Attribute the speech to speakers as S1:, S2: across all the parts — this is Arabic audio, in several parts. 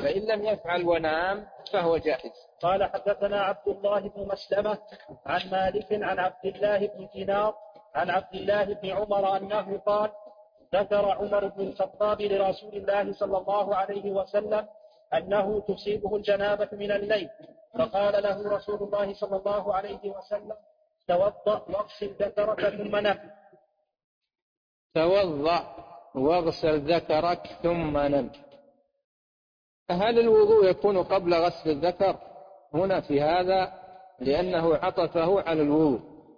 S1: فإن لم يفعل ونام فهو جائز.
S2: قال حدثنا عبد الله بن مسلمة عن مالك عن عبد الله بن دينار عن عبد الله بن عمر أنه قال ذكر عمر بن الخطاب لرسول الله صلى الله عليه وسلم أنه تصيبه الجنابة من الليل، فقال له رسول الله صلى الله عليه وسلم توضأ واغسل ذكرك ثم نم.
S1: توضأ واغسل ذكرك ثم نم. هل الوضوء يكون قبل غسل الذكر؟ هنا في هذا لأنه عطفه على الوضوء،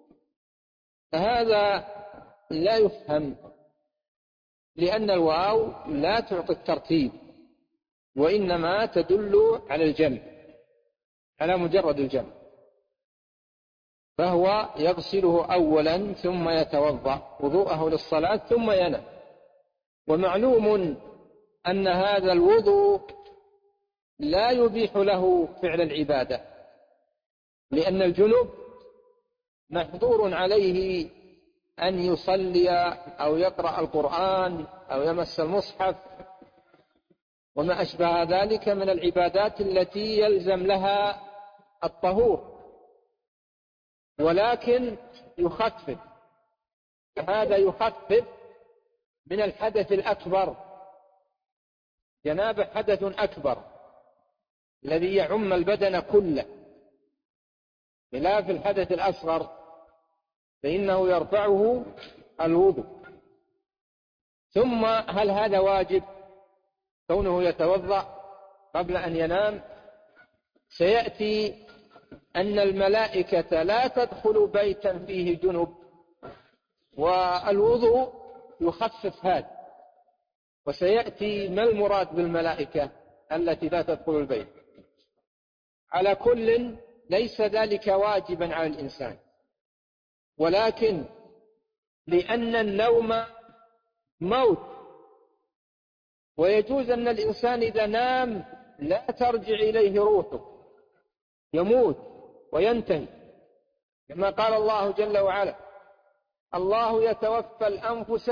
S1: هذا لا يفهم، لأن الواو لا تعطي الترتيب وإنما تدل على الجمع، على مجرد الجمع، فهو يغسله أولا ثم يتوضأ وضوءه للصلاة ثم ينام. ومعلوم أن هذا الوضوء لا يبيح له فعل العبادة، لأن الجنب محظور عليه أن يصلي أو يقرأ القرآن أو يمس المصحف وما أشبه ذلك من العبادات التي يلزم لها الطهور، ولكن يخفف، هذا يخفف من الحدث الأكبر، جنابه حدث أكبر الذي يعم البدن كله، خلاف الحدث الأصغر فإنه يرفعه الوضوء. ثم هل هذا واجب كونه يتوضأ قبل أن ينام؟ سيأتي أن الملائكة لا تدخل بيتا فيه جنب، والوضوء يخفف هذا، وسيأتي ما المراد بالملائكة التي لا تدخل البيت. على كل ليس ذلك واجبا على الإنسان، ولكن لأن النوم موت، ويجوز أن الإنسان إذا نام لا ترجع إليه روحه، يموت وينتهي، كما قال الله جل وعلا الله يتوفى الأنفس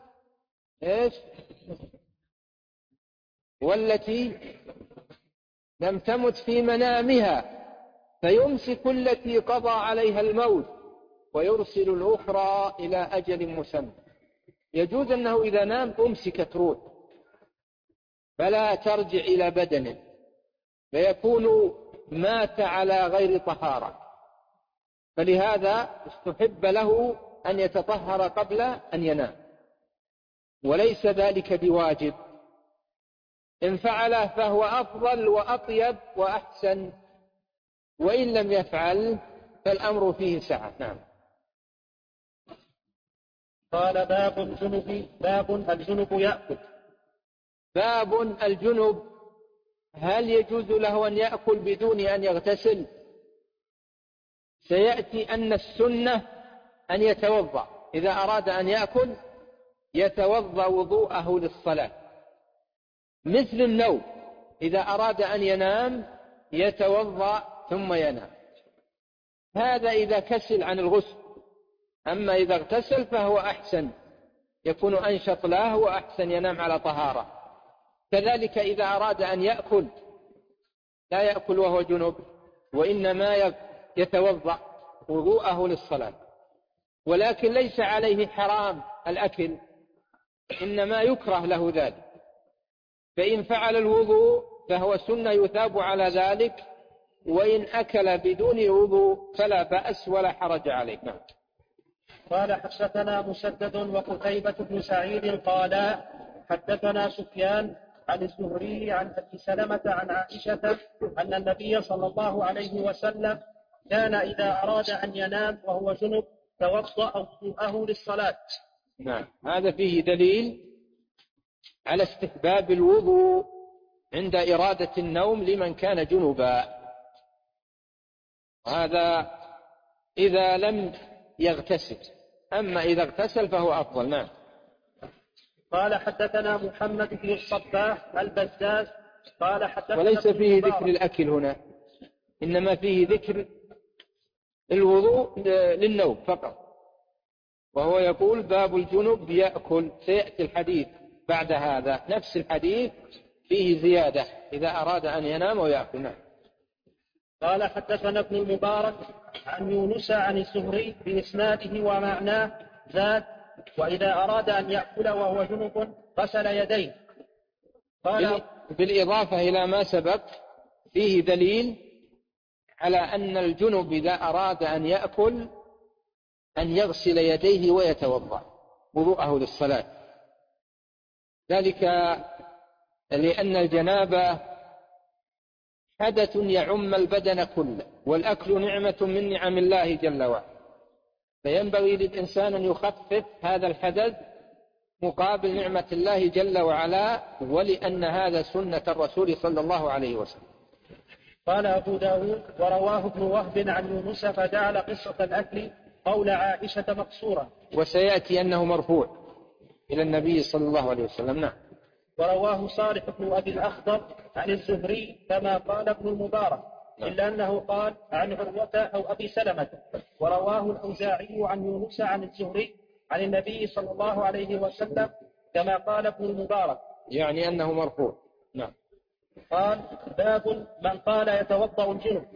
S1: والتي لم تمت في منامها فيمسك التي قضى عليها الموت ويرسل الأخرى إلى أجل مسمى. يجوز أنه إذا نام أمسكت روح فلا ترجع إلى بدنه، فيكون مات على غير طهارة، فلهذا استحب له أن يتطهر قبل أن ينام، وليس ذلك بواجب. إن فعله فهو أفضل وأطيب وأحسن، وإن لم يفعل فالأمر فيه سعة. نعم.
S2: قال باب الجنب يأكل.
S1: باب الجنب، هل يجوز له أن يأكل بدون أن يغتسل؟ سيأتي أن السنة أن يتوضأ، إذا أراد أن يأكل يتوضأ وضوءه للصلاة، مثل النوم، إذا أراد أن ينام يتوضأ ثم ينام، هذا إذا كسل عن الغسل. أما إذا اغتسل فهو أحسن، يكون أنشط له وأحسن، ينام على طهارة. كذلك إذا أراد أن يأكل لا يأكل وهو جنب، وإنما يتوضأ وضوءه للصلاة، ولكن ليس عليه حرام الأكل، إنما يكره له ذلك، فإن فعل الوضوء فهو سنة يثاب على ذلك، وإن أكل بدون وضوء فلا بأس ولا حرج عليه. نعم.
S2: قال حدثنا مسدد وقتيبة بن سعيد قال حدثنا سفيان عن الزهري عن أبي سلمة عن عائشة أن النبي صلى الله عليه وسلم كان إذا أراد أن ينام وهو جنب توضأ وضوءه للصلاة.
S1: نعم، هذا فيه دليل على استحباب الوضوء عند إرادة النوم لمن كان جنبا، هذا إذا لم يغتسل، أما إذا اغتسل فهو أفضل. نعم.
S2: قال حدثنا محمد بن الصباح البزاز قال حدثنا،
S1: وليس فيه ذكر الأكل هنا، إنما فيه ذكر الوضوء للنوم فقط، وهو يقول باب الجنب يأكل، سيأتي الحديث بعد هذا نفس الحديث فيه زيادة إذا أراد أن ينام ويأكل. نعم.
S2: قال حدثنا ابن المبارك عن يونس عن الزهري بإسناده ومعناه زاد: وإذا أراد أن يأكل وهو جنب غسل يديه. قال
S1: بالإضافة إلى ما سبق فيه دليل على أن الجنب إذا أراد أن يأكل أن يغسل يديه ويتوضأ وضوءه للصلاة، ذلك لأن الجنابة حدث يعم البدن كله، والأكل نعمة من نعم الله جل وعلا، فينبغي للإنسان أن يخفف هذا الحدث مقابل نعمة الله جل وعلا، ولأن هذا سنة الرسول صلى الله عليه وسلم.
S2: قال أبو داود: ورواه ابن وهب عن يونس فجعل قصة الأكل قول عائشة مقصورا.
S1: وسيأتي أنه مرفوع إلى النبي صلى الله عليه وسلم. نعم.
S2: ورواه صالح بن أبي الأخضر عن الزهري كما قال ابن المبارك، إلا أنه قال عن عروة أو أبي سلمة. ورواه الأوزاعي عن يونس عن الزهري عن النبي صلى الله عليه وسلم كما قال ابن المبارك،
S1: يعني أنه مرفوع. نعم.
S2: قال: باب من قال يتوضأ الجنب.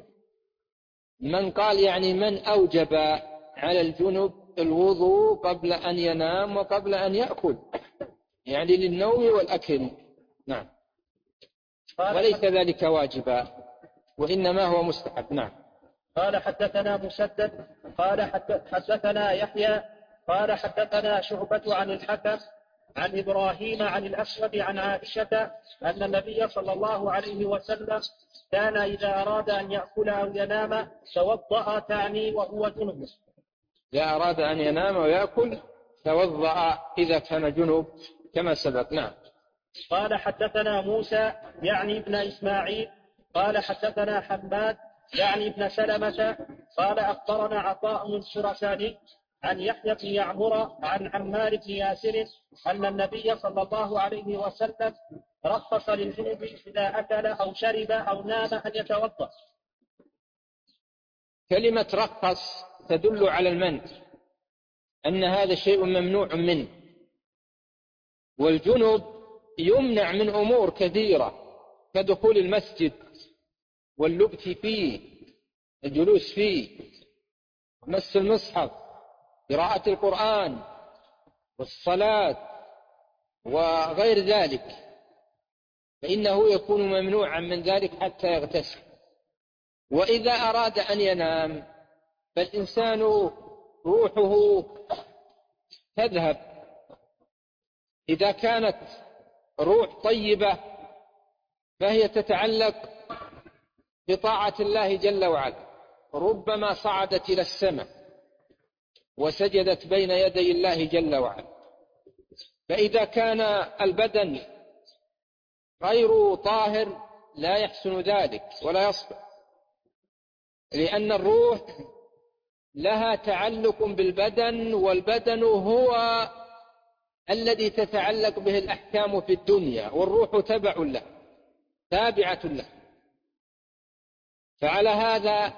S1: من قال يعني من أوجب على الجنب الوضوء قبل أن ينام وقبل أن يأكل، يعني للنوم والأكل. نعم. وليس ذلك واجبا وإنما هو مستحب. نعم.
S2: قال حدثنا مسدد قال حدثنا يحيى قال حدثنا شعبة عن الحكم عن إبراهيم عن الأسود عن عائشة أن النبي صلى الله عليه وسلم كان إذا أراد أن يأكل أو ينام توضأ، تعني وهو جنب.
S1: إذا أراد أن ينام ويأكل توضأ إذا كان جنب كما سبق. نعم.
S2: قال حدثنا موسى يعني ابن إسماعيل قال حدثنا حماد يعني ابن سلمة قال أخبرنا عطاء الخراساني عن يحيى بن يعمر عن عمار بن ياسر أن النبي صلى الله عليه وسلم رخص للجنب إذا أكل أو شرب أو نام أن يتوضأ.
S1: كلمة رخص تدل على المنع، أن هذا شيء ممنوع منه، والجنب يمنع من أمور كثيرة كدخول المسجد واللبث فيه، الجلوس فيه، مس المصحف، قراءة القرآن والصلاة وغير ذلك، فإنه يكون ممنوعا من ذلك حتى يغتسل. وإذا أراد أن ينام فالإنسان روحه تذهب، إذا كانت روح طيبة فهي تتعلق بطاعة الله جل وعلا، ربما صعدت إلى السماء وسجدت بين يدي الله جل وعلا. فإذا كان البدن غير طاهر لا يحسن ذلك ولا يصلح، لأن الروح لها تعلق بالبدن، والبدن هو الذي تتعلق به الأحكام في الدنيا، والروح تبع له تابعة له. فعلى هذا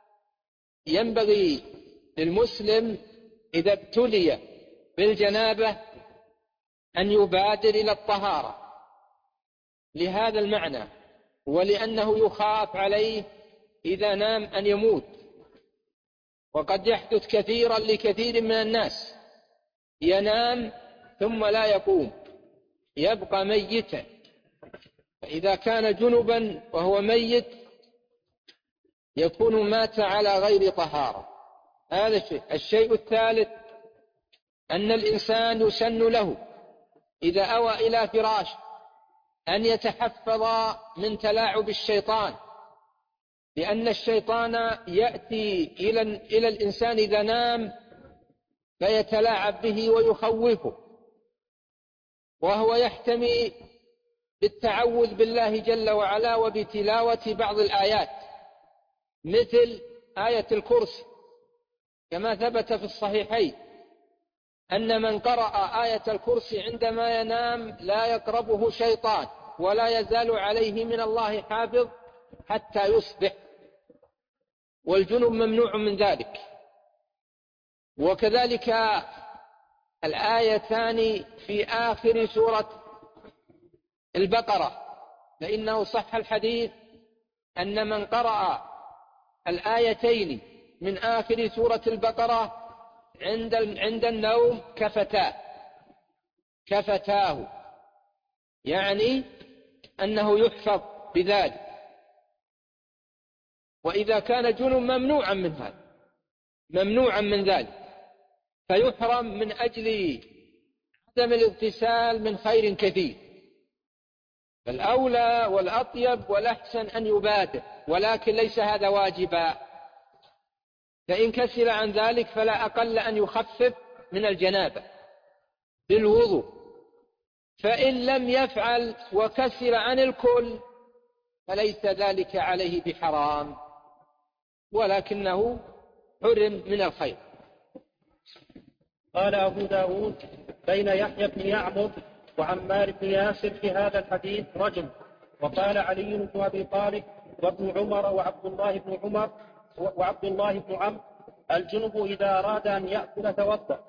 S1: ينبغي للمسلم إذا ابتلي بالجنابة أن يبادر إلى الطهارة لهذا المعنى، ولأنه يخاف عليه إذا نام أن يموت. وقد يحدث كثيرا لكثير من الناس، ينام ثم لا يقوم، يبقى ميتا. فإذا كان جنبا وهو ميت يكون مات على غير طهارة. هذا الشيء الثالث أن الإنسان يسن له إذا أوى إلى فراش أن يتحفظ من تلاعب الشيطان، لأن الشيطان يأتي إلى الإنسان إذا نام فيتلاعب به ويخوفه، وهو يحتمي بالتعوذ بالله جل وعلا وبتلاوة بعض الآيات مثل آية الكرسي، كما ثبت في الصحيحين أن من قرأ آية الكرسي عندما ينام لا يقربه شيطان ولا يزال عليه من الله حافظ حتى يصبح، والجنب ممنوع من ذلك. وكذلك الآيتان في آخر سورة البقرة فإنه صح الحديث أن من قرأ الآيتين من آخر سورة البقرة عند النوم كفتاه، يعني أنه يحفظ بذلك. وإذا كان جنب ممنوعا من ذلك فيحرم من أجل عدم الاغتسال من خير كثير. فالأولى والأطيب والأحسن أن يبادر، ولكن ليس هذا واجبا، فإن كسل عن ذلك فلا أقل أن يخفف من الجنابة بالوضوء. فإن لم يفعل وكسل عن الكل فليس ذلك عليه بحرام، ولكنه حرم من الخير.
S2: قال أبو داود: بين يحيى بن يعمر وعمار بن ياسر في هذا الحديث رجل. وقال علي بن أبي طالب وابن عمر وعبد الله بن عمرو: الجنب إذا أراد أن يأكل توضأ.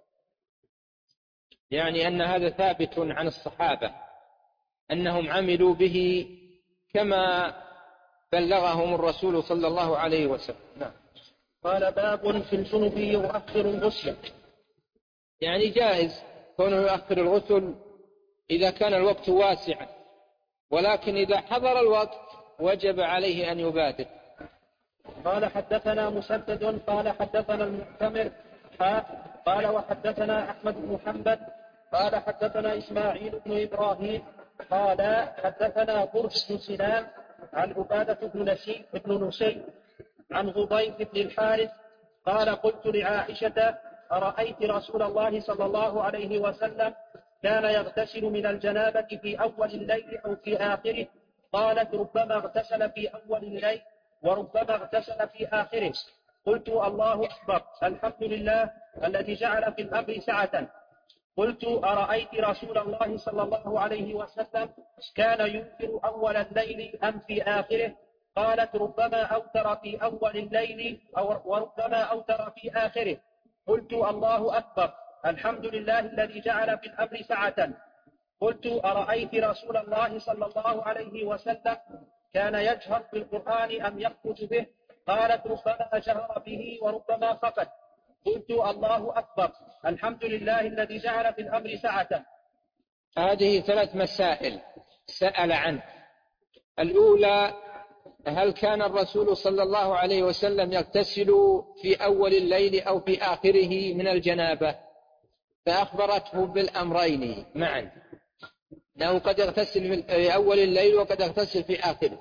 S1: يعني أن هذا ثابت عن الصحابة أنهم عملوا به كما بلغهم الرسول صلى الله عليه وسلم. نعم.
S2: قال: باب في الجنب يؤخر الغسل.
S1: يعني جائز كونه يؤخر الغسل إذا كان الوقت واسعا، ولكن إذا حضر الوقت وجب عليه أن يبادر.
S2: قال: حدثنا مسدد قال حدثنا المعتمر قال وحدثنا أحمد بن حنبل قال حدثنا إسماعيل بن إبراهيم قال حدثنا برس بن سنان عن عبادة بن نسي عن غضيف بن الحارث قال: قلت لعائشة: أرأيت رسول الله صلى الله عليه وسلم كان يغتسل من الجنابة في أول الليل أو في آخره؟ قالت: ربما اغتسل في أول الليل وربما اغتسل في آخره. قلت: الله أكبر، الحمد لله الذي جعل في الأمر سعة. قلت: أرأيت رسول الله صلى الله عليه وسلم كان يوتر أول الليل أم في آخره؟ قالت: ربما أوتر في أول الليل وربما أوتر في آخره. قلت: الله أكبر، الحمد لله الذي جعل في الأمر سعة. قلت: أرأيت رسول الله صلى الله عليه وسلم كان يجهر بالقرآن أم يخرج به؟ قالت: ربما جهر به وربما خفت. قلت: الله أكبر، الحمد لله الذي جعل في الأمر سعة.
S1: هذه 3 مسائل سأل عنه. الأولى: هل كان الرسول صلى الله عليه وسلم يغتسل في أول الليل أو في آخره من الجنابة؟ فأخبرته بالأمرين معا، أنه قد يغتسل في أول الليل وقد يغتسل في آخره.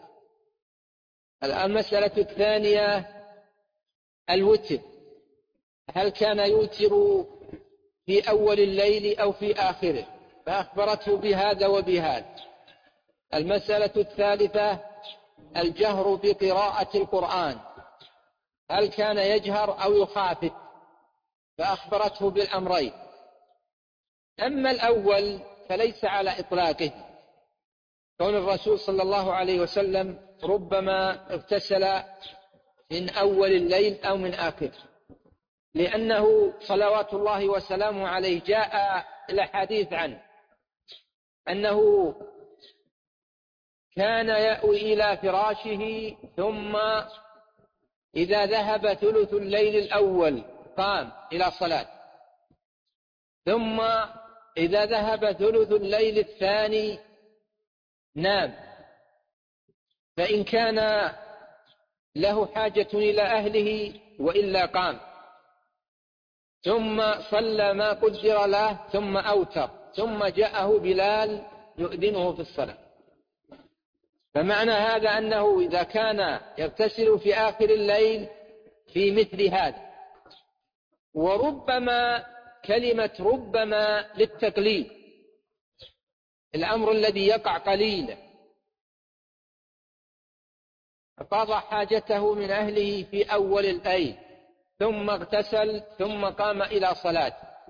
S1: المسألة الثانية: الوتر، هل كان يوتر في أول الليل أو في آخره؟ فأخبرته بهذا وبهذا. المسألة الثالثة: الجهر بقراءة القرآن، هل كان يجهر أو يخافت؟ فأخبرته بالأمرين. أما الأول فليس على إطلاقه، كون الرسول صلى الله عليه وسلم ربما اغتسل من أول الليل أو من آخره، لأنه صلوات الله وسلامه عليه جاء الحديث عنه أنه كان يأوي إلى فراشه، ثم إذا ذهب ثلث الليل الأول قام إلى صلاة، ثم إذا ذهب ثلث الليل الثاني نام، فإن كان له حاجة إلى أهله وإلا قام، ثم صلى ما قدر له ثم أوتر، ثم جاءه بلال يؤذنه في الصلاة. فمعنى هذا أنه إذا كان يغتسل في آخر الليل في مثل هذا، وربما كلمة ربما للتقليل، الأمر الذي يقع قليلا، قضى حاجته من أهله في أول الليل ثم اغتسل ثم قام إلى صلاة.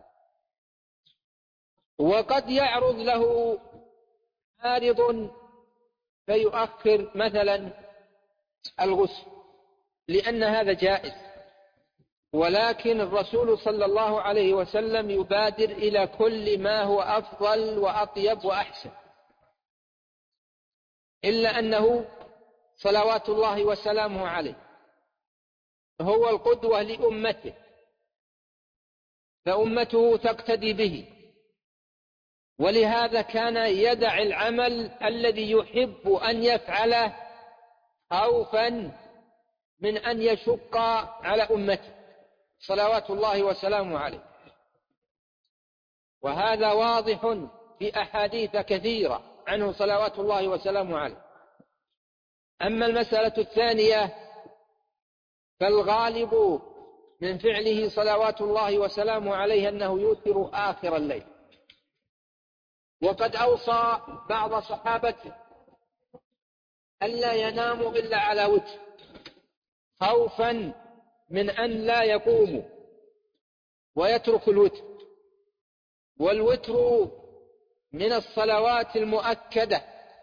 S1: وقد يعرض له عارض فيؤخر مثلا الغسل، لأن هذا جائز، ولكن الرسول صلى الله عليه وسلم يبادر إلى كل ما هو أفضل وأطيب وأحسن. إلا أنه صلوات الله وسلامه عليه هو القدوة لأمته، فأمته تقتدي به، ولهذا كان يدع العمل الذي يحب أن يفعله خوفا من أن يشق على أمته صلوات الله وسلامه عليه. وهذا واضح في أحاديث كثيرة عنه صلوات الله وسلامه عليه. أما المسألة الثانية فالغالب من فعله صلوات الله وسلامه عليه أنه يوتر آخر الليل، وقد أوصى بعض صحابته ألا يناموا إلا على وتر خوفا من أن لا يقوموا ويترك الوتر. والوتر من الصلوات المؤكدة،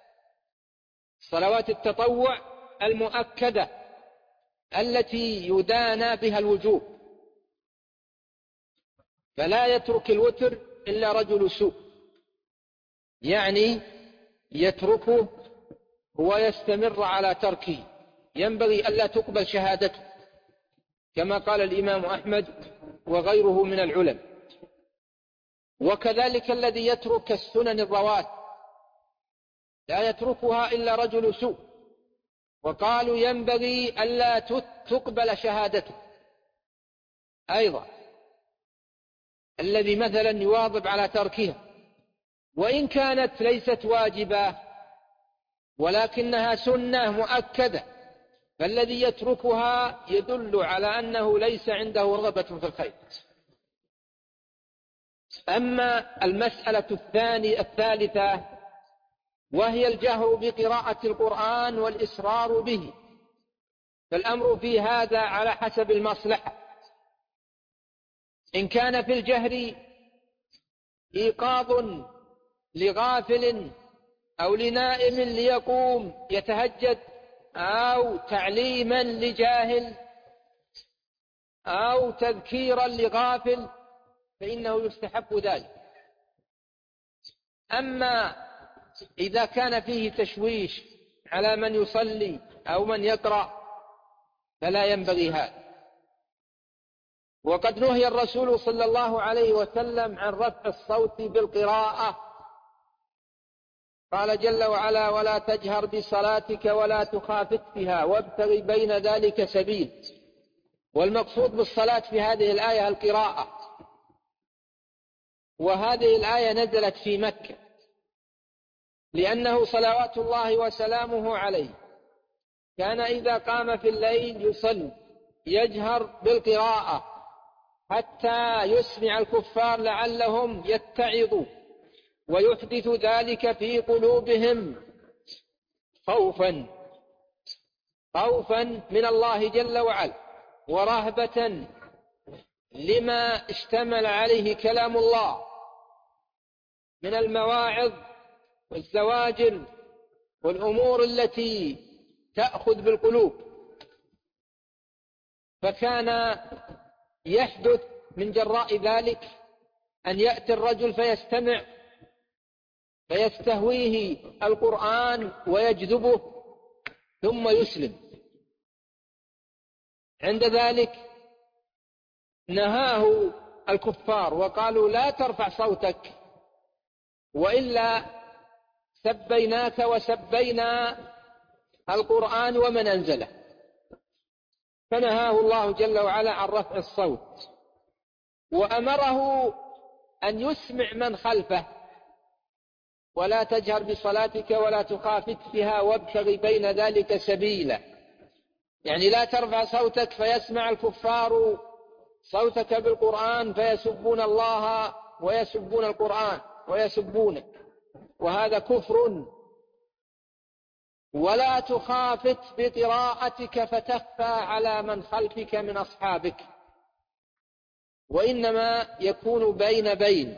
S1: صلوات التطوع المؤكدة التي يدانى بها الوجوب، فلا يترك الوتر إلا رجل سوء، يعني يتركه ويستمر على تركه، ينبغي ألا تقبل شهادته كما قال الإمام أحمد وغيره من العلماء. وكذلك الذي يترك السنن الرواتب لا يتركها إلا رجل سوء، وقالوا ينبغي ألا تقبل شهادته أيضا، الذي مثلا يواظب على تركها وإن كانت ليست واجبة ولكنها سنة مؤكدة، فالذي يتركها يدل على أنه ليس عنده رغبة في الخير. أما المسألة الثالثة وهي الجهر بقراءة القرآن والإصرار به، فالأمر في هذا على حسب المصلحة. إن كان في الجهر إيقاظ لغافل أو لنائم ليقوم يتهجد أو تعليما لجاهل أو تذكيرا لغافل فإنه يستحب ذلك. أما إذا كان فيه تشويش على من يصلي أو من يقرأ فلا ينبغي هذا. وقد نهي الرسول صلى الله عليه وسلم عن رفع الصوت بالقراءة، قال جل وعلا: ولا تجهر بصلاتك ولا تخافت بها وابتغ بين ذلك سبيل. والمقصود بالصلاة في هذه الآية القراءة، وهذه الآية نزلت في مكة، لأنه صلوات الله وسلامه عليه كان إذا قام في الليل يصلي يجهر بالقراءة حتى يسمع الكفار لعلهم يتعظوا، ويحدث ذلك في قلوبهم خوفا من الله جل وعلا ورهبة لما اشتمل عليه كلام الله من المواعظ والزواجر والأمور التي تأخذ بالقلوب. فكان يحدث من جراء ذلك أن يأتي الرجل فيستمع فيستهويه القرآن ويجذبه ثم يسلم. عند ذلك نهاه الكفار وقالوا: لا ترفع صوتك وإلا سبيناك وسبينا القرآن ومن أنزله. فنهاه الله جل وعلا عن رفع الصوت، وأمره أن يسمع من خلفه: ولا تجهر بصلاتك ولا تخافت بها وابتغ بين ذلك سبيلا، يعني لا ترفع صوتك فيسمع الكفار صوتك بالقرآن فيسبون الله ويسبون القرآن ويسبونك، وهذا كفر. ولا تخافت بقراءتك فتخفى على من خلفك من أصحابك، وإنما يكون بين.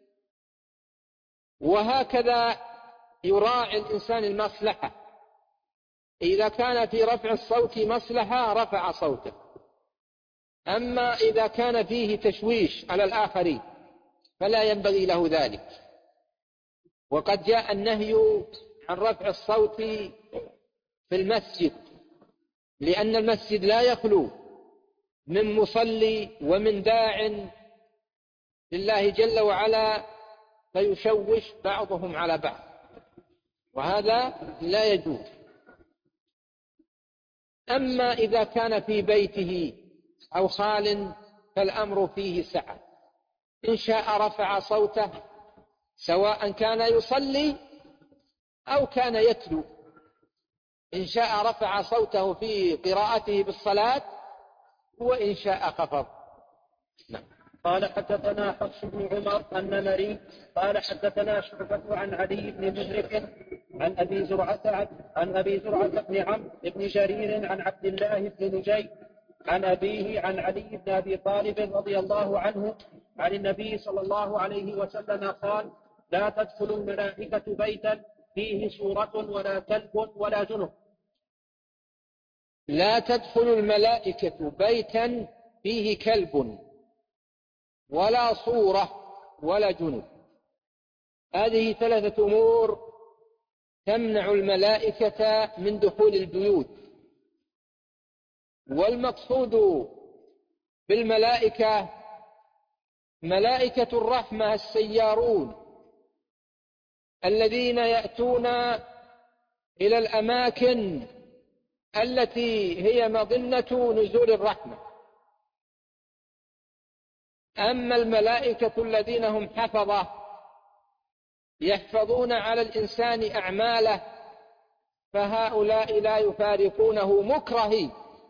S1: وهكذا يراعي الإنسان المصلحة، إذا كان في رفع الصوت مصلحة رفع صوته، أما إذا كان فيه تشويش على الآخرين فلا ينبغي له ذلك. وقد جاء النهي عن رفع الصوت في المسجد، لأن المسجد لا يخلو من مصلي ومن داع لله جل وعلا فيشوش بعضهم على بعض، وهذا لا يجوز. أما إذا كان في بيته أو خال فالأمر فيه سعة، إن شاء رفع صوته سواء كان يصلي أو كان يتلو، إن شاء رفع صوته في قراءته بالصلاة وإن شاء خفض. نعم.
S2: قال حدثنا حفص بن عمر النمري قال حدثنا شعبة عن علي بن مدرك عن أبي زرعة بن عمرو بن جرير عن عبد الله بن نجي عن أبيه عن علي بن أبي طالب رضي الله عنه عن النبي صلى الله عليه وسلم قال: لا تدخل الملائكة بيتا فيه صورة ولا كلب ولا جنب.
S1: لا تدخل الملائكة بيتا فيه كلب ولا صورة ولا جنب. هذه ثلاثة أمور تمنع الملائكة من دخول البيوت. والمقصود بالملائكة ملائكة الرحمة السيارون الذين يأتون إلى الأماكن التي هي مظنة نزول الرحمة. أما الملائكة الذين هم حفظة يحفظون على الإنسان أعماله فهؤلاء لا يفارقونه مكرهين.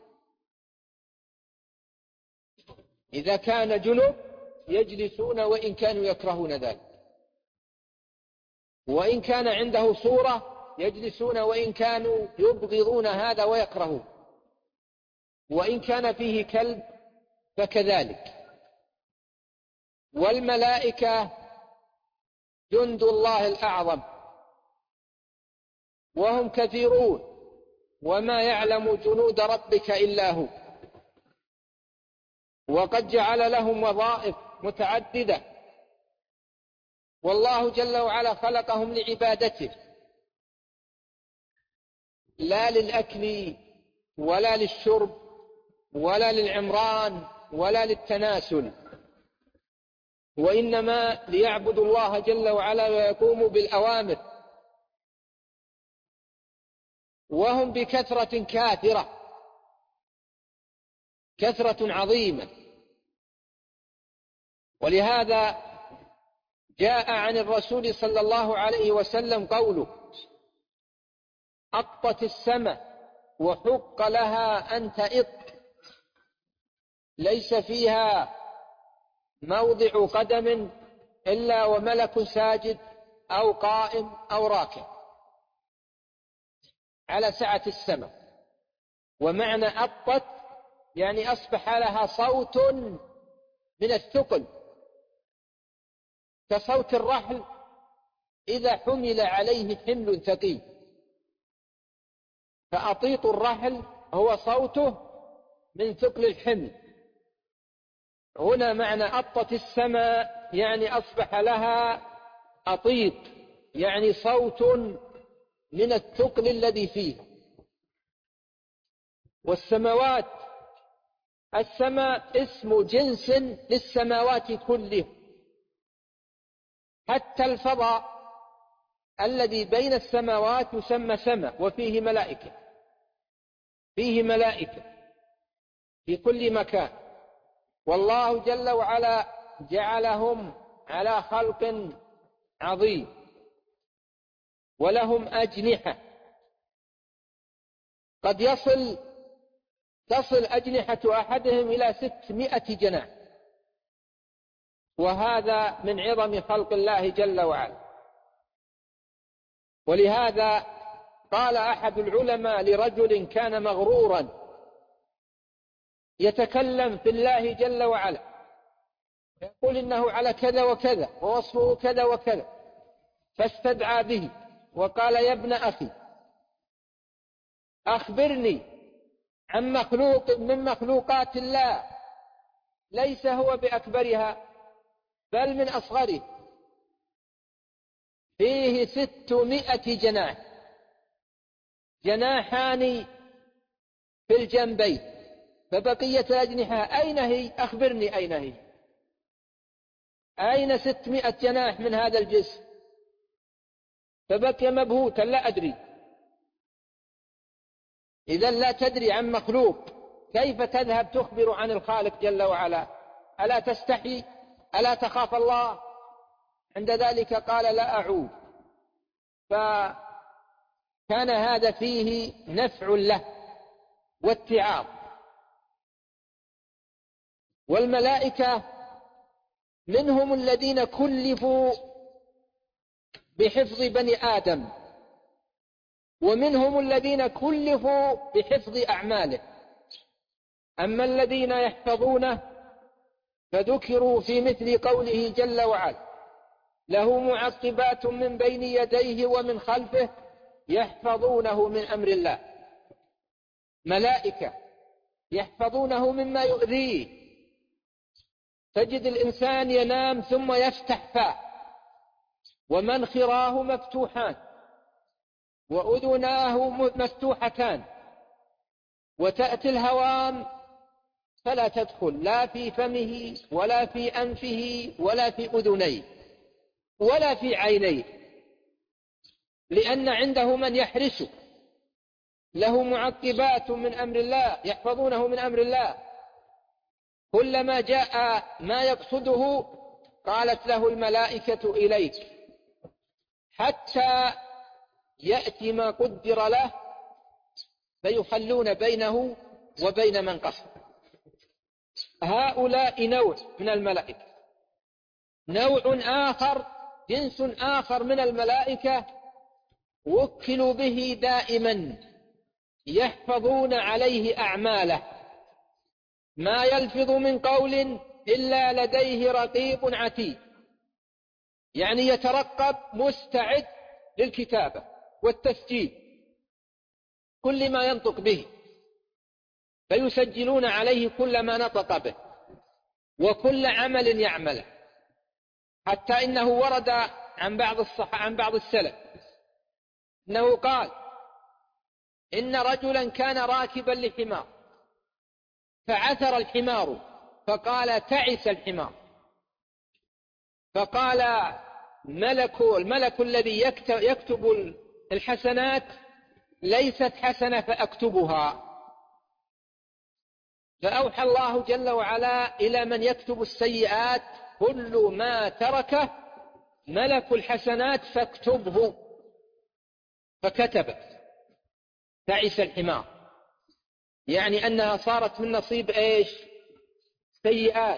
S1: إذا كان جنب يجلسون وإن كانوا يكرهون ذلك، وإن كان عنده صورة يجلسون وإن كانوا يبغضون هذا ويكرهون، وإن كان فيه كلب فكذلك. والملائكة جند الله الأعظم وهم كثيرون وما يعلم جنود ربك إلا هو، وقد جعل لهم وظائف متعددة، والله جل وعلا خلقهم لعبادته لا للأكل ولا للشرب ولا للعمران ولا للتناسل، وإنما ليعبدوا الله جل وعلا ويقوموا بالأوامر. وهم بكثرة كاثرة، كثرة عظيمة. ولهذا جاء عن الرسول صلى الله عليه وسلم قوله: أطت السماء وحق لها أن تئط، ليس فيها موضع قدم إلا وملك ساجد أو قائم أو راكع، على سعة السماء. ومعنى أطت يعني أصبح لها صوت من الثقل كصوت الرحل إذا حمل عليه حمل ثقيل، فأطيط الرحل هو صوته من ثقل الحمل. هنا معنى أطت السماء يعني أصبح لها أطيط، يعني صوت من الثقل الذي فيه. والسماوات، السماء اسم جنس للسماوات كله، حتى الفضاء الذي بين السماوات يسمى سماء، وفيه ملائكة، فيه ملائكة في كل مكان. والله جل وعلا جعلهم على خلق عظيم، ولهم أجنحة قد تصل أجنحة أحدهم إلى 600 جناح، وهذا من عظم خلق الله جل وعلا. ولهذا قال أحد العلماء لرجل كان مغرورا يتكلم في الله جل وعلا، يقول إنه على كذا وكذا ووصفه كذا وكذا، فاستدعى به وقال: يا ابن أخي، أخبرني عن مخلوق من مخلوقات الله ليس هو بأكبرها بل من أصغره. فيه 600 جناح، جناحان في الجنبين، فبقية الأجنحة أين هي؟ أخبرني أين هي؟ أين 600 جناح من هذا الجسم؟ فبقي مبهوتا لا أدري. إذا لا تدري عن مخلوق كيف تذهب تخبر عن الخالق جل وعلا؟ ألا تستحي؟ ألا تخاف الله؟ عند ذلك قال لا أعود. فكان هذا فيه نفع له واتعاظ. والملائكة منهم الذين كلفوا بحفظ بني آدم، ومنهم الذين كلفوا بحفظ أعماله. أما الذين يحفظونه فذكروا في مثل قوله جل وعلا: له معقبات من بين يديه ومن خلفه يحفظونه من أمر الله. ملائكة يحفظونه مما يؤذيه. تجد الإنسان ينام ثم يفتح فاه ومنخراه مفتوحان وأذناه مفتوحتان، وتأتي الهوام فلا تدخل لا في فمه ولا في أنفه ولا في أذنيه ولا في عينيه، لأن عنده من يحرسه. له معقبات من أمر الله يحفظونه من أمر الله. كلما جاء ما يقصده قالت له الملائكة إليك، حتى يأتي ما قدر له فيخلون بينه وبين من قصد. هؤلاء نوع من الملائكة. نوع آخر، جنس آخر من الملائكة وكلوا به دائما يحفظون عليه أعماله. ما يلفظ من قول إلا لديه رقيب عتيد، يعني يترقب مستعد للكتابة والتسجيل كل ما ينطق به، فيسجلون عليه كل ما نطق به وكل عمل يعمله. حتى إنه ورد عن بعض السلف أنه قال إن رجلا كان راكبا لحمار فعثر الحمار فقال تعس الحمار، فقال الملك الذي يكتب الحسنات ليست حسنة فأكتبها. فأوحى الله جل وعلا إلى من يكتب السيئات كل ما تركه ملك الحسنات فاكتبه، فكتبت تعس الحمار، يعني أنها صارت من نصيب إيش؟ سيئات.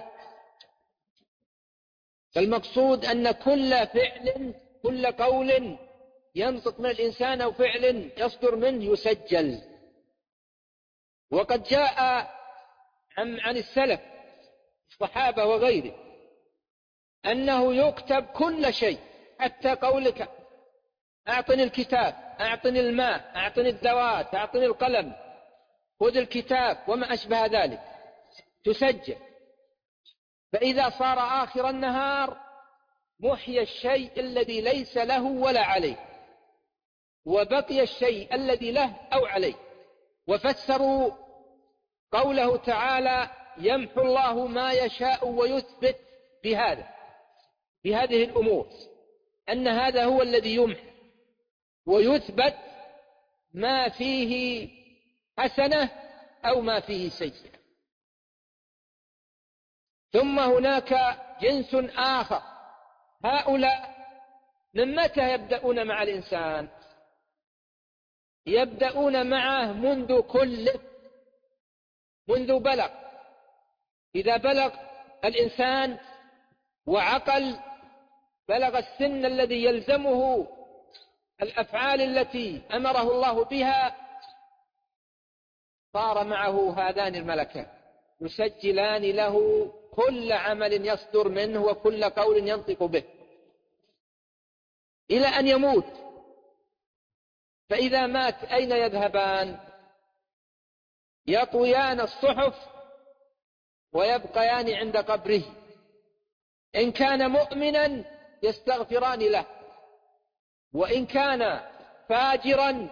S1: فالمقصود أن كل فعل كل قول ينطق من الإنسان أو فعل يصدر منه يسجل. وقد جاء عن السلف الصحابة وغيره أنه يكتب كل شيء، حتى قولك أعطني الكتاب، أعطني الماء، أعطني الذوات، أعطني القلم، خذ الكتاب وما أشبه ذلك تسجل. فإذا صار آخر النهار محي الشيء الذي ليس له ولا عليه، وبقي الشيء الذي له أو عليه. وفسروا قوله تعالى يمحو الله ما يشاء ويثبت بهذه الأمور، أن هذا هو الذي يمحو ويثبت ما فيه حسنة أو ما فيه سيئة. ثم هناك جنس آخر، هؤلاء من متى يبدأون مع الإنسان؟ يبدأون معه منذ بلغ. إذا بلغ الإنسان وعقل، بلغ السن الذي يلزمه الأفعال التي أمره الله بها، صار معه هذان الملكان يسجلان له كل عمل يصدر منه وكل قول ينطق به إلى أن يموت. فإذا مات أين يذهبان؟ يطويان الصحف ويبقيان عند قبره. إن كان مؤمنا يستغفران له، وإن كان فاجرا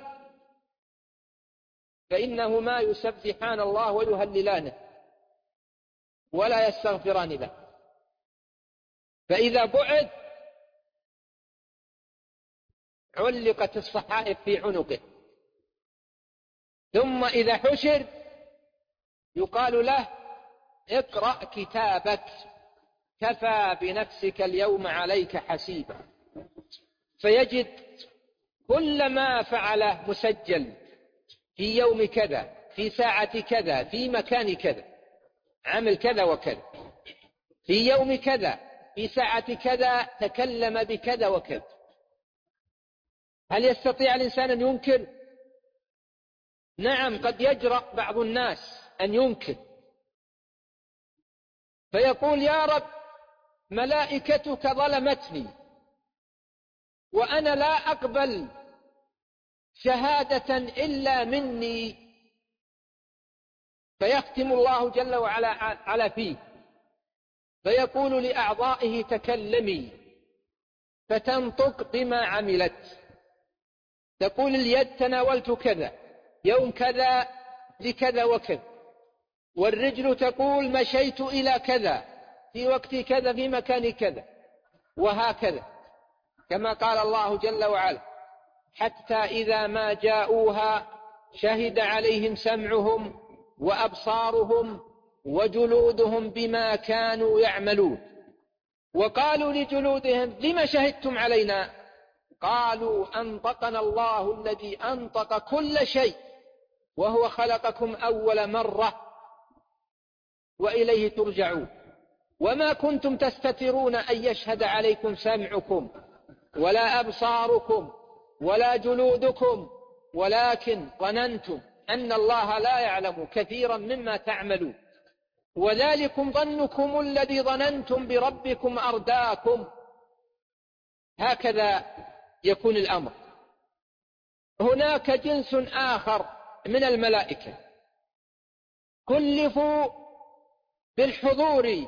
S1: فإنهما يسبحان الله ويهللانه ولا يستغفران له. فإذا بعد علقت الصحائف في عنقه، ثم إذا حشر يقال له اقرأ كتابك كفى بنفسك اليوم عليك حسيبا، فيجد كل ما فعله مسجل في يوم كذا، في ساعة كذا، في مكان كذا، عمل كذا وكذا، في يوم كذا، في ساعة كذا، تكلم بكذا وكذا. هل يستطيع الإنسان أن ينكر؟ نعم، قد يجرأ بعض الناس أن ينكر، فيقول يا رب ملائكتك ظلمتني وأنا لا أقبل شهادة إلا مني، فيختم الله جل وعلا على فيه، فيقول لأعضائه تكلمي، فتنطق بما عملت، تقول اليد تناولت كذا يوم كذا لكذا وكذا، والرجل تقول مشيت إلى كذا في وقت كذا في مكان كذا، وهكذا، كما قال الله جل وعلا حتى إذا ما جاءوها شهد عليهم سمعهم وأبصارهم وجلودهم بما كانوا يعملون، وقالوا لجلودهم لم شهدتم علينا؟ قالوا أنطقنا الله الذي أنطق كل شيء وهو خلقكم أول مرة وإليه ترجعون، وما كنتم تستترون أن يشهد عليكم سمعكم ولا أبصاركم ولا جلودكم ولكن ظننتم أن الله لا يعلم كثيرا مما تعملون، وذلكم ظنكم الذي ظننتم بربكم أرداكم. هكذا يكون الأمر. هناك جنس آخر من الملائكة كلفوا بالحضور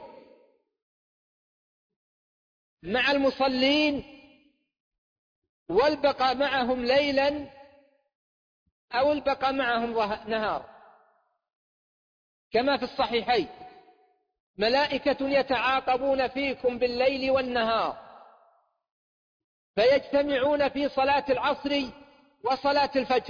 S1: مع المصلين والبقاء معهم ليلا أو البقاء معهم نهار، كما في الصحيحين ملائكة يتعاقبون فيكم بالليل والنهار، فيجتمعون في صلاة العصر وصلاة الفجر،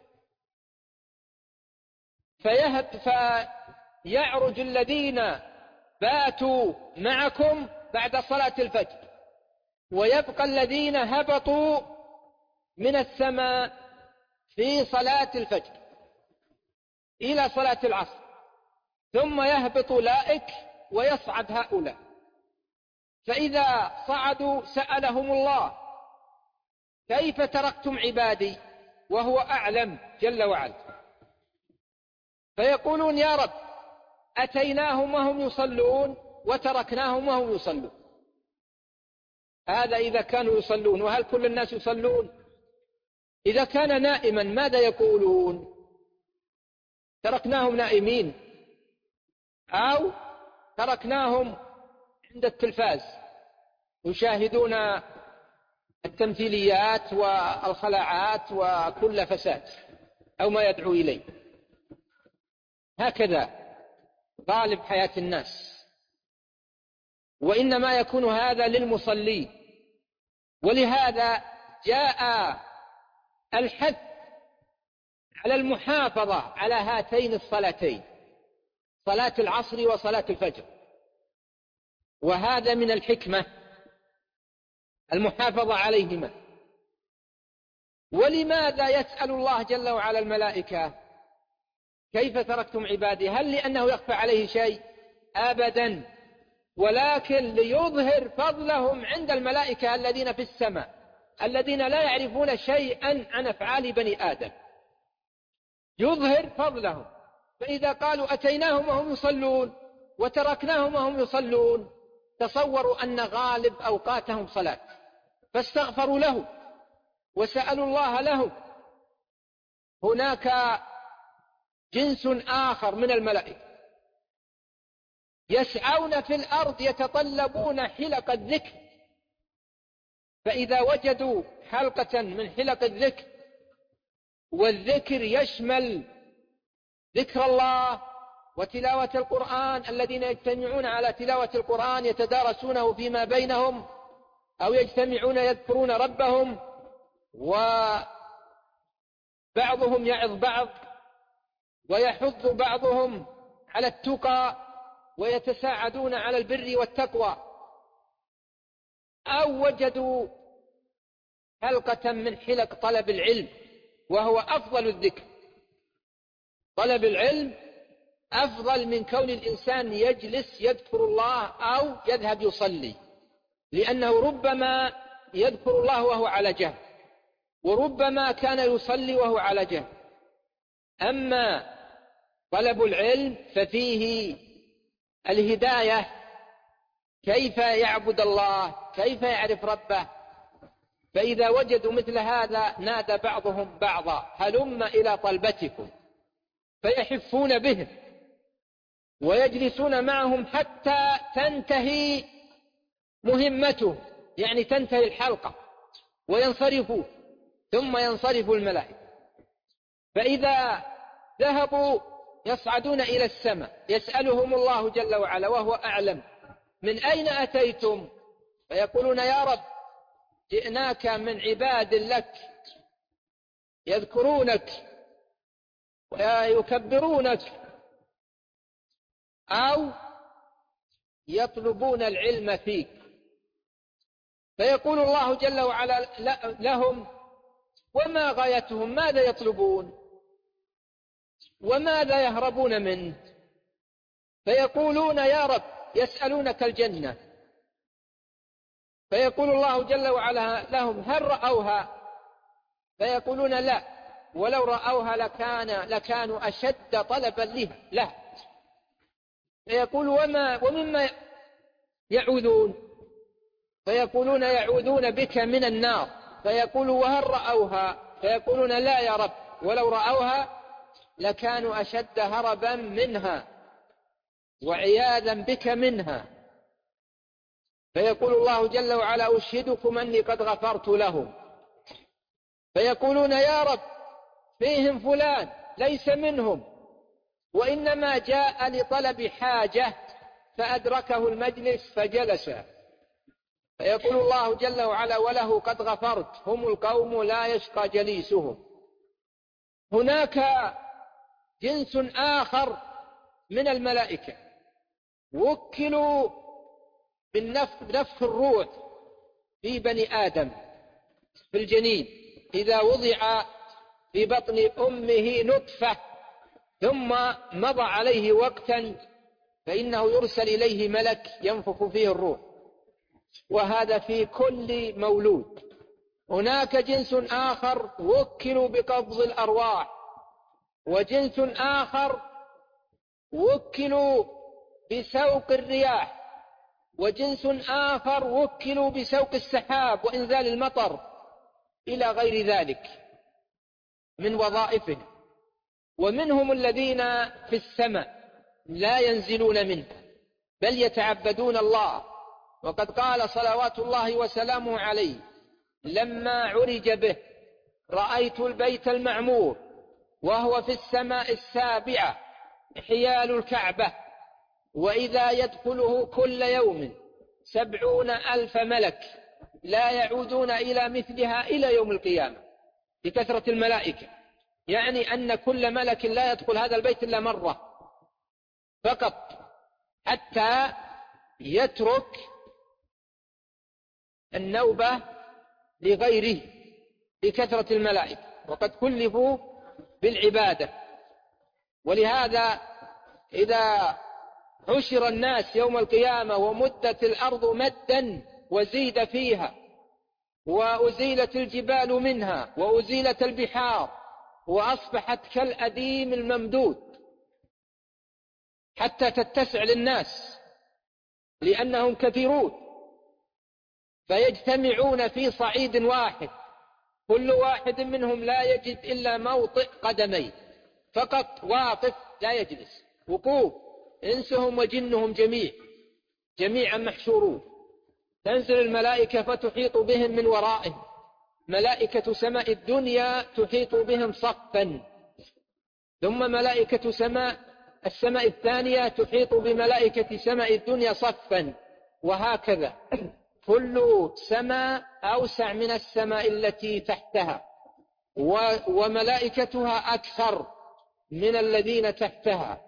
S1: فيعرج الذين باتوا معكم بعد صلاة الفجر، ويبقى الذين هبطوا من السماء في صلاة الفجر إلى صلاة العصر، ثم يهبط أولئك ويصعد هؤلاء، فإذا صعدوا سألهم الله كيف تركتم عبادي وهو أعلم جل وعلا، فيقولون يا رب أتيناهم وهم يصلون وتركناهم وهم يصلون. هذا إذا كانوا يصلون، وهل كل الناس يصلون؟ إذا كان نائما ماذا يقولون؟ تركناهم نائمين، أو تركناهم عند التلفاز يشاهدون التمثيليات والخلاعات وكل فساد أو ما يدعو إليه. هكذا غالب حياة الناس، وإنما يكون هذا للمصلين. ولهذا جاء الحث على المحافظة على هاتين الصلاتين، صلاة العصر وصلاة الفجر، وهذا من الحكمة المحافظة عليهما. ولماذا يسأل الله جل وعلا الملائكة كيف تركتم عبادي؟ هل لأنه يخفى عليه شيء؟ أبدا، ولكن ليظهر فضلهم عند الملائكة الذين في السماء الذين لا يعرفون شيئا عن أفعال بني آدم، يظهر فضلهم. فإذا قالوا أتيناهم وهم يصلون وتركناهم وهم يصلون، تصوروا أن غالب أوقاتهم صلاة، فاستغفروا له وسألوا الله له. هناك جنس آخر من الملائكة يسعون في الأرض يتطلبون حلق الذكر، فإذا وجدوا حلقة من حلق الذكر، والذكر يشمل ذكر الله وتلاوة القرآن، الذين يجتمعون على تلاوة القرآن يتدارسونه فيما بينهم أو يجتمعون يذكرون ربهم، وبعضهم يعظ بعض ويحث بعضهم على التقى ويتساعدون على البر والتقوى، أو وجدوا حلقة من حلق طلب العلم وهو أفضل الذكر. طلب العلم أفضل من كون الإنسان يجلس يذكر الله أو يذهب يصلي، لأنه ربما يذكر الله وهو على جهل، وربما كان يصلي وهو على جهل. أما طلب العلم ففيه الهداية، كيف يعبد الله، كيف يعرف ربه. فإذا وجدوا مثل هذا نادى بعضهم بعضا هلم إلى طلبتكم، فيحفون بهم ويجلسون معهم حتى تنتهي مهمته، يعني تنتهي الحلقة وينصرفوا، ثم ينصرف الملائكة. فإذا ذهبوا يصعدون إلى السماء يسألهم الله جل وعلا وهو أعلم من أين أتيتم؟ فيقولون يا رب جئناك من عباد لك يذكرونك ويكبرونك أو يطلبون العلم فيك. فيقول الله جل وعلا لهم وما غايتهم، ماذا يطلبون وماذا يهربون منه؟ فيقولون يا رب يسألونك الجنة، فيقول الله جل وعلا لهم هل رأوها؟ فيقولون لا، ولو رأوها لكانوا أشد طلبا لها. فيقول ومما يعوذون؟ فيقولون يعوذون بك من النار. فيقول وهل رأوها؟ فيقولون لا يا رب، ولو رأوها لكانوا أشد هربا منها وعياذا بك منها. فيقول الله جل وعلا أشهدكم أني قد غفرت لهم. فيقولون يا رب فيهم فلان ليس منهم وإنما جاء لطلب حاجة فأدركه المجلس فجلس. فيقول الله جل وعلا وله قد غفرت، هم القوم لا يشقى جليسهم. هناك جنس آخر من الملائكة وكلوا بنفخ الروح في بني آدم في الجنين، إذا وضع في بطن أمه نطفة ثم مضى عليه وقتا فإنه يرسل إليه ملك ينفخ فيه الروح، وهذا في كل مولود. هناك جنس آخر وكلوا بقبض الأرواح، وجنس آخر وكلوا بسوق الرياح، وجنس آخر وكلوا بسوق السحاب وإنزال المطر إلى غير ذلك من وظائفه. ومنهم الذين في السماء لا ينزلون منه بل يتعبدون الله، وقد قال صلوات الله وسلامه عليه لما عرج به رأيت البيت المعمور وهو في السماء السابعة حيال الكعبة، وإذا يدخله كل يوم 70,000 ملك لا يعودون إلى مثلها إلى يوم القيامة بكثرة الملائكة، يعني أن كل ملك لا يدخل هذا البيت إلا مرة فقط حتى يترك النوبة لغيره بكثرة الملائكة، وقد كلفوا بالعبادة. ولهذا إذا حشر الناس يوم القيامة ومدت الأرض مدا وزيد فيها وأزيلت الجبال منها وأزيلت البحار وأصبحت كالأديم الممدود حتى تتسع للناس لأنهم كثيرون، فيجتمعون في صعيد واحد كل واحد منهم لا يجد إلا موطئ قدميه فقط، واقف لا يجلس، وقوف، إنسهم وجنهم جميعا محشورون. تنزل الملائكة فتحيط بهم من ورائهم، ملائكة سماء الدنيا تحيط بهم صفا، ثم ملائكة السماء الثانية تحيط بملائكة سماء الدنيا صفا، وهكذا كل سماء أوسع من السماء التي تحتها، وملائكتها أكثر من الذين تحتها.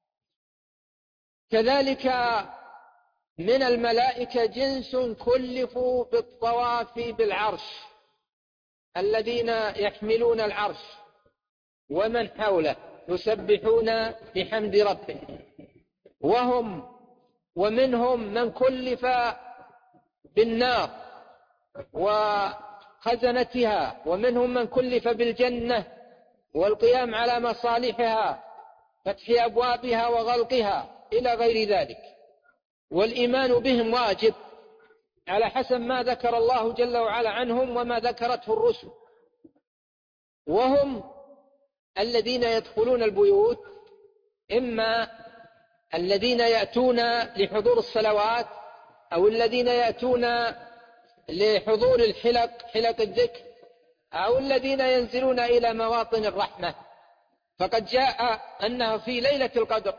S1: كذلك من الملائكة جنس كلفوا بالطواف بالعرش، الذين يحملون العرش ومن حوله يسبحون بحمد ربهم، ومنهم من كلف بالنار وخزنتها، ومنهم من كلف بالجنة والقيام على مصالحها، فتح أبوابها وغلقها إلى غير ذلك. والإيمان بهم واجب على حسب ما ذكر الله جل وعلا عنهم وما ذكرته الرسل، وهم الذين يدخلون البيوت، إما الذين يأتون لحضور الصلوات، أو الذين يأتون لحضور حلق الذكر، أو الذين ينزلون إلى مواطن الرحمة. فقد جاء أنه في ليلة القدر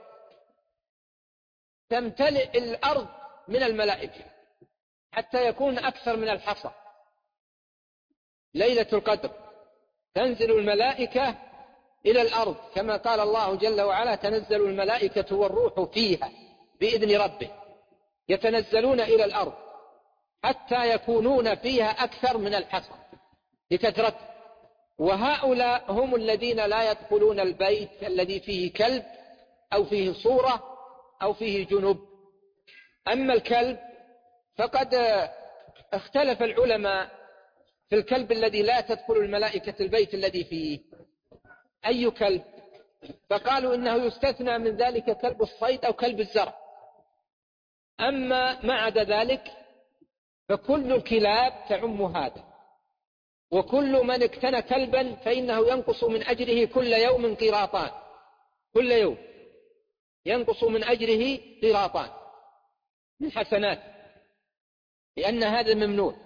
S1: تمتلئ الأرض من الملائكة حتى يكون أكثر من الحصى. ليلة القدر تنزل الملائكة إلى الأرض، كما قال الله جل وعلا: تنزل الملائكة والروح فيها بإذن ربه، يتنزلون إلى الأرض حتى يكونون فيها أكثر من الحصى لكثرته. وهؤلاء هم الذين لا يدخلون البيت الذي فيه كلب أو فيه صورة أو فيه جنب. أما الكلب فقد اختلف العلماء في الكلب الذي لا تدخل الملائكة البيت الذي فيه أي كلب، فقالوا إنه يستثنى من ذلك كلب الصيد أو كلب الزرع. أما ما عدا ذلك فكل الكلاب تعم هذا، وكل من اقتنى كلبا فإنه ينقص من أجره كل يوم قيراطان، كل يوم ينقص من أجره قيراطان من حسنات، لأن هذا ممنوع،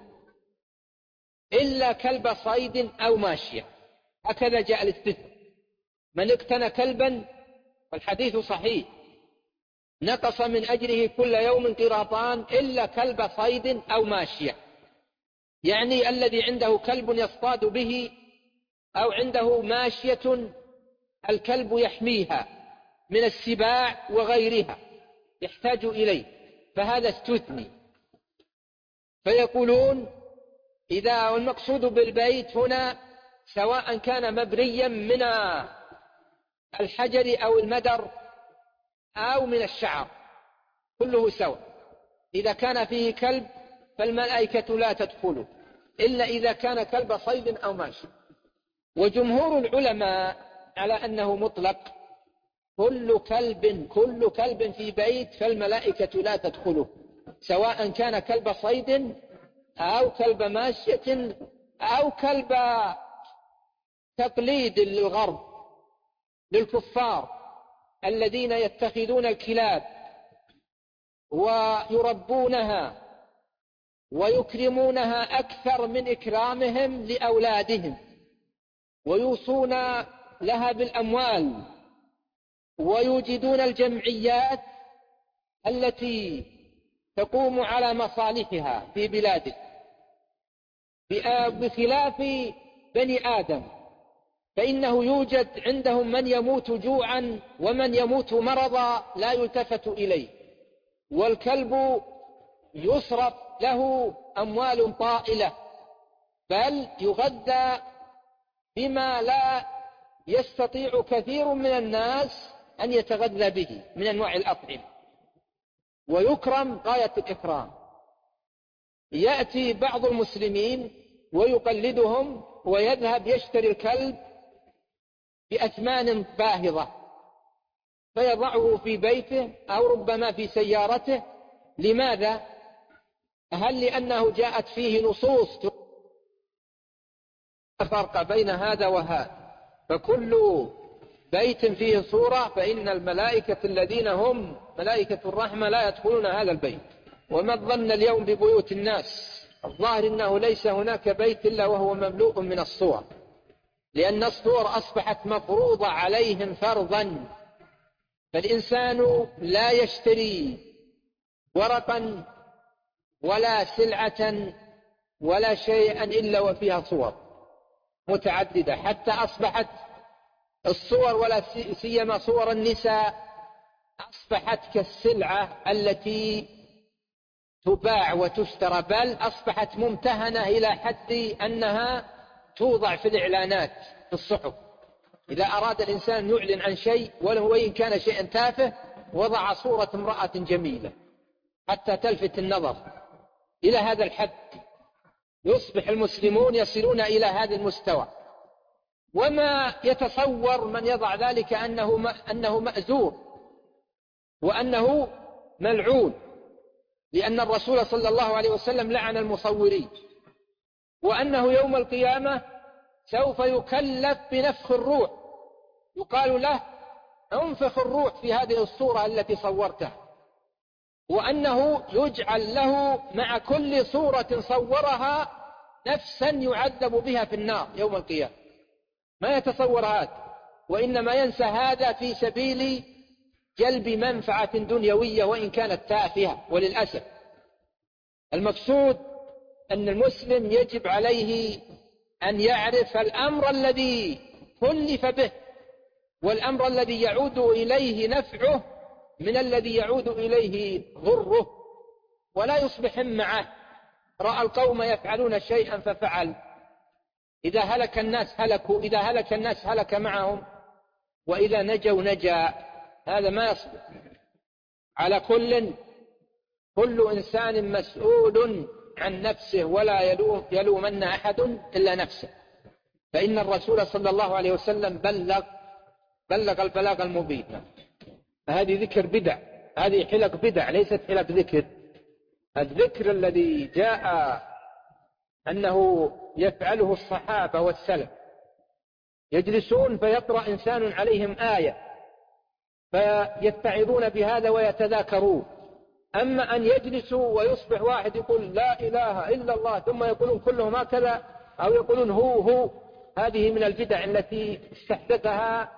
S1: إلا كلب صيد أو ماشية، هكذا جاء الاستثناء. من اقتنى كلبا والحديث صحيح نقص من أجره كل يوم قيراطان إلا كلب صيد أو ماشية، يعني الذي عنده كلب يصطاد به أو عنده ماشية الكلب يحميها من السباع وغيرها يحتاج إليه، فهذا استثني. فيقولون إذا والمقصود بالبيت هنا سواء كان مبريا من الحجر أو المدر أو من الشعر كله سواء، إذا كان فيه كلب فالملائكة لا تدخله إلا إذا كان كلب صيد أو ماشي. وجمهور العلماء على أنه مطلق، كل كلب في بيت فالملائكة لا تدخله، سواء كان كلب صيد أو كلب ماشية أو كلب تقليد للغرب للكفار الذين يتخذون الكلاب ويربونها ويكرمونها أكثر من إكرامهم لأولادهم، ويوصون لها بالأموال، ويوجدون الجمعيات التي تقوم على مصالحها في بلاده، بخلاف بني آدم، فإنه يوجد عندهم من يموت جوعا ومن يموت مرضا لا يلتفت إليه، والكلب يصرف له أموال طائلة، بل يغذى بما لا يستطيع كثير من الناس أن يتغذى به من أنواع الأطعمة، ويكرم غاية الإكرام. يأتي بعض المسلمين ويقلدهم ويذهب يشتري الكلب بأثمان باهظة فيضعه في بيته أو ربما في سيارته. لماذا؟ هل لأنه جاءت فيه نصوص فرق بين هذا وهذا؟ فكل بيت فيه صورة فإن الملائكة الذين هم ملائكة الرحمة لا يدخلون هذا البيت، وما الظن اليوم ببيوت الناس؟ الظاهر أنه ليس هناك بيت إلا وهو مملوء من الصور، لأن الصور أصبحت مفروضة عليهم فرضا، فالإنسان لا يشتري ورقا ولا سلعة ولا شيئا إلا وفيها صور متعددة، حتى أصبحت الصور ولا سيما صور النساء أصبحت كالسلعة التي تباع وتشترى، بل أصبحت ممتهنة إلى حد أنها توضع في الإعلانات في الصحف. إذا أراد الإنسان يعلن عن شيء ولو إن كان شيئا تافه وضع صورة امرأة جميلة حتى تلفت النظر. إلى هذا الحد يصبح المسلمون يصلون إلى هذا المستوى، وما يتصور من يضع ذلك أنه مأزور وأنه ملعون، لأن الرسول صلى الله عليه وسلم لعن المصورين، وأنه يوم القيامة سوف يكلف بنفخ الروح، يقال له انفخ الروح في هذه الصورة التي صورتها، وأنه يجعل له مع كل صورة صورها نفسا يعذب بها في النار يوم القيامة. ما يتصور هذا، وإنما ينسى هذا في سبيل جلب منفعة دنيوية وإن كانت تافهة. وللأسف المقصود أن المسلم يجب عليه أن يعرف الأمر الذي كلف به والأمر الذي يعود إليه نفعه من الذي يعود إليه ضره، ولا يصبح معه رأى القوم يفعلون شيئا ففعل، إذا هلك الناس هلكوا، إذا هلك الناس هلك معهم، وإذا نجوا نجا. هذا ما يصبح. على كل إنسان مسؤول عن نفسه، ولا يلومن أحد إلا نفسه، فإن الرسول صلى الله عليه وسلم بلغ البلاغ المبين. هذه ذكر بدع، هذه حلق بدع ليست حلق ذكر. الذكر الذي جاء أنه يفعله الصحابة والسلف، يجلسون فيقرأ إنسان عليهم آية فيتعظون بهذا ويتذاكرون. أما أن يجلسوا ويصبح واحد يقول لا إله إلا الله ثم يقولون كلهم هكذا أو يقولون هو، هذه من البدع التي استحدثها